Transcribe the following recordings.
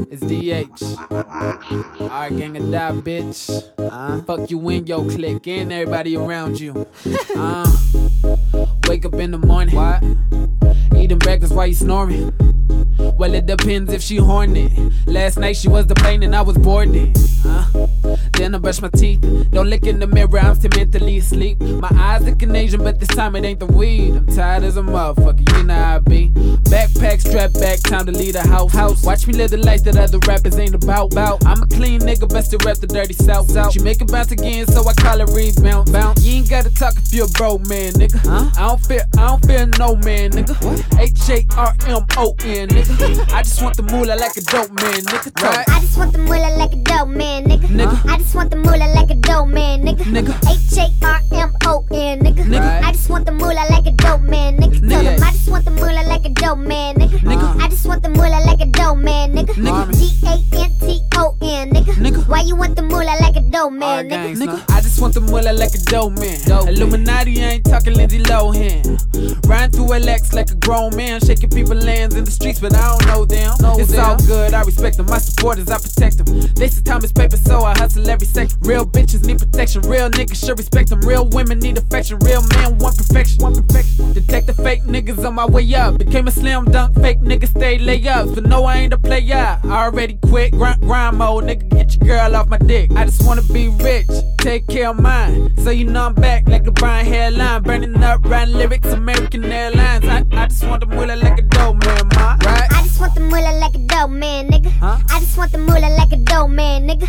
It's DH. Alright, gang of die, bitch. Fuck you and your clique and everybody around you. Wake up in the morning. What? Eating breakfast while you snoring. Well, it depends if she horny. Last night she was complaining I was bored then. Then I brush my teeth. Don't look in the mirror, I'm still mentally asleep. My eyes looking Asian, but this time it ain't the weed. I'm tired as a motherfucker, you know how I be. Backpack, strap back, time to leave the house. Watch me live the life that other rappers ain't about. I'm a clean nigga, but still rep the dirty south. She make it bounce again, so I call it rebound. You ain't gotta talk if you're a broke man, nigga. I don't fear no man, nigga. HARMON, nigga. I just want the moolah like a dope man, nigga. Right? I just want the moolah like a dope man, nigga. I just want the moolah like a dope man, nigga. HARMON, nigga. Right. I just want the moolah like a dope man, nigga. Tell him I just want the moolah like a dope man, nigga. I just want the moolah like a dope man, nigga. DANTON, nigga. Why you want the moolah like a dope man, nigga? I just want the moolah like a dope man. Illuminati, I ain't talking Lindsay Lohan. Riding through LX like a grown man, shaking people lands in the streets, but I don't know them. It's all good, I respect them. My supporters, I protect them. They say time is paper, so I hustle every second. Real bitches need protection, real niggas should respect them. Real women need affection, real men want perfection. Detect the fake niggas on my way up. Became a slam dunk, fake niggas stay layups. But no, I ain't a player, I already quit. Grind mode, nigga, get your girl off my dick. I just wanna be rich, take care of mine. So you know I'm back like a Brian hairline. Burning up, writing lyrics, American Airlines. I just want the moolah like a dope man, ma. Right? I just want the moolah like a dope man, nigga. I just want the moolah like a dope man, nigga.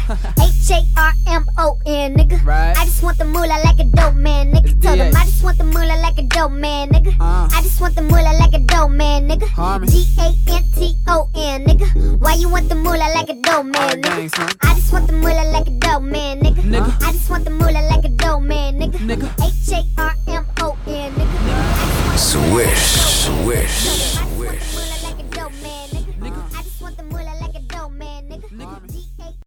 HARMON, nigga. Right. I just want the moolah like a dope man, nigga. Tell them I just want the moolah like a dope man, nigga. I just want the moolah like a dope man, nigga. DANTON, nigga. Why you want the moolah like a dope man, nigga? I just want the moolah like a dope man, nigga. I just want the moolah like a dope man, nigga. HARMON, nigga. Swish.